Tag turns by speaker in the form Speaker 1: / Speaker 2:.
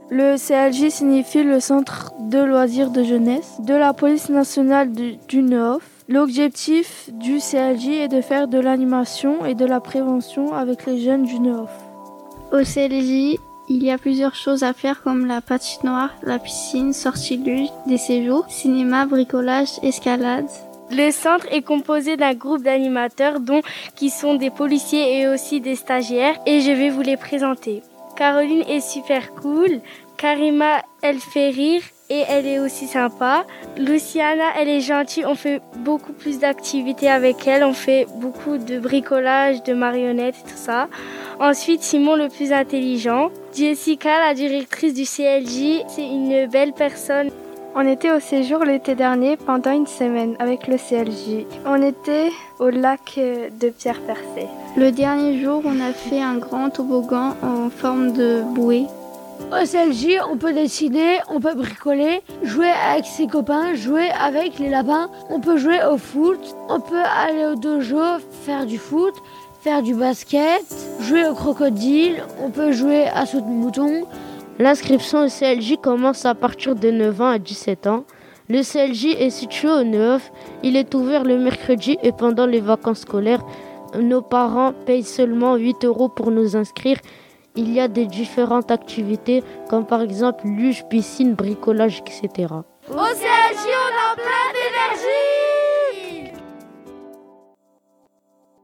Speaker 1: Le CLJ signifie le Centre de loisirs de jeunesse de la police nationale du Neuf. L'objectif du CLJ est de faire de l'animation et de la prévention avec les jeunes du Neuf.
Speaker 2: Au CLJ, il y a plusieurs choses à faire comme la patinoire, la piscine, sortie luge, des séjours, cinéma, bricolage, escalade.
Speaker 3: Le centre est composé d'un groupe d'animateurs qui sont des policiers et aussi des stagiaires et je vais vous les présenter. Caroline est super cool, Karima elle fait rire et elle est aussi sympa. Luciana elle est gentille, on fait beaucoup plus d'activités avec elle, on fait beaucoup de bricolage, de marionnettes et tout ça. Ensuite Simon le plus intelligent. Jessica la directrice du CLJ, c'est une belle personne.
Speaker 1: On était au séjour l'été dernier pendant une semaine avec le CLJ. On était au lac de Pierre-Percé.
Speaker 2: Le dernier jour, on a fait un grand toboggan en forme de bouée.
Speaker 4: Au CLJ, on peut dessiner, on peut bricoler, jouer avec ses copains, jouer avec les lapins. On peut jouer au foot, on peut aller au dojo, faire du foot, faire du basket, jouer au crocodile, on peut jouer à saut de mouton.
Speaker 5: L'inscription au CLJ commence à partir de 9 ans à 17 ans. Le CLJ est situé au Neuf. Il est ouvert le mercredi et pendant les vacances scolaires. Nos parents payent seulement 8 € pour nous inscrire. Il y a des différentes activités comme par exemple luge, piscine, bricolage, etc.
Speaker 6: Au CLJ, on a plein d'énergie!